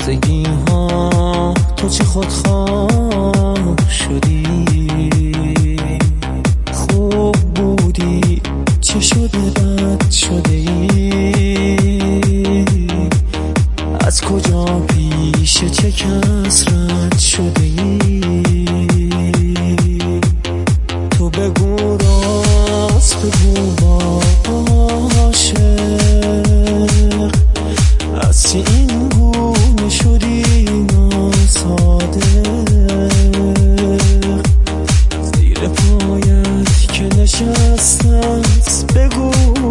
تازگی ها تو چه خودخواه شدی، خوب بودی چه شده بد شده ای، از کجا پیش چه کس رد شده ای، تو بگو راست بگو عاشق، از چه این گونه شدی ناصادق، زیر پایت که نشستت بگو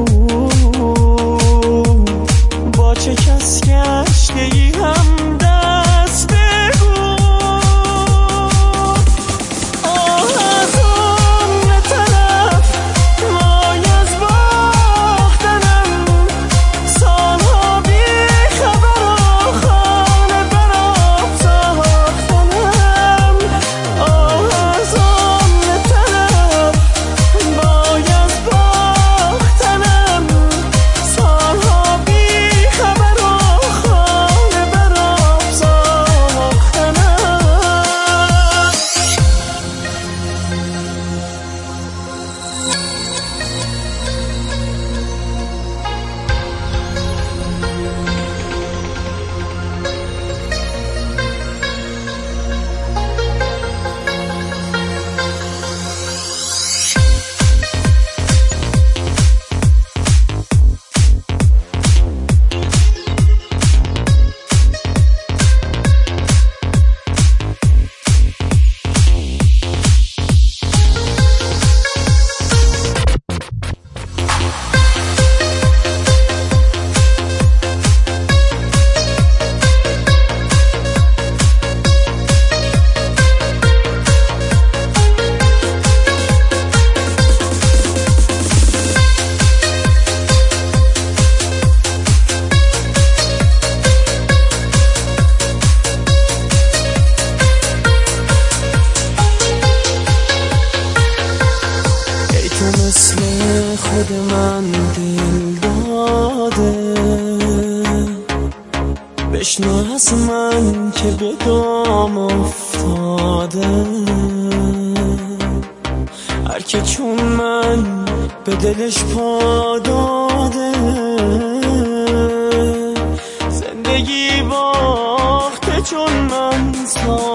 با چه کس گشته ای هم دست بگو. آه از اون طرف وای از باختنم، سالها بی خبر و خانه برات ساختنم. آه از اون طرف وای از باختنم، سالها بی خبر و خانه برات ساختنم. مثل خود من دل داده، بشنو از من که به دام افتاده، هر که چون من به دلش پا داده، زندگی باخته چون من